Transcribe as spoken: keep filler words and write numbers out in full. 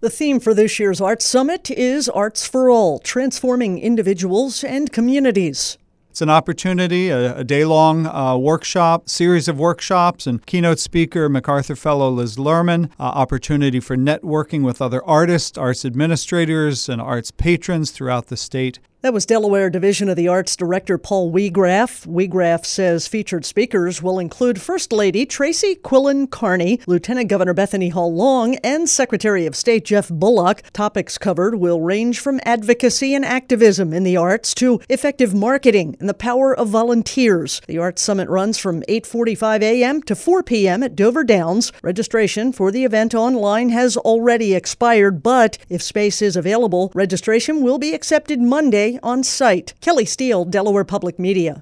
The theme for this year's Arts Summit is Arts for All, transforming individuals and communities. It's an opportunity, a, a day-long uh, workshop, series of workshops, and keynote speaker, MacArthur Fellow Liz Lerman, uh, opportunity for networking with other artists, arts administrators, and arts patrons throughout the state. That was Delaware Division of the Arts Director Paul Weagraff. Weagraff says featured speakers will include First Lady Tracy Quillen Carney, Lieutenant Governor Bethany Hall Long, and Secretary of State Jeff Bullock. Topics covered will range from advocacy and activism in the arts to effective marketing and the power of volunteers. The Arts Summit runs from eight forty-five a.m. to four p.m. at Dover Downs. Registration for the event online has already expired, but if space is available, registration will be accepted Monday on site. Kelly Steele, Delaware Public Media.